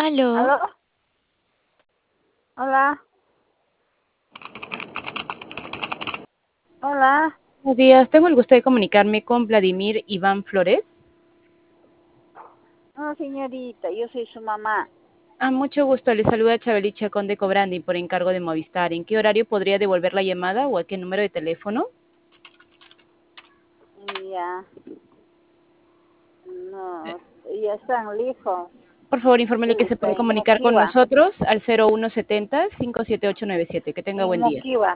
¿Aló? ¿Aló? Hola. Hola. Buenos días, tengo el gusto de comunicarme con Vladimir Iván Flores. No, señorita, yo soy su mamá. Mucho gusto, le saluda Chabeli Chacón de Cobrandi por encargo de Movistar. ¿En qué horario podría devolver la llamada o a qué número de teléfono? Ya, no, ya están lejos. Por favor, infórmele que se Está puede en comunicar con Moquiva. nosotros al 0170-57897. Que tenga En buen día. Moquiva.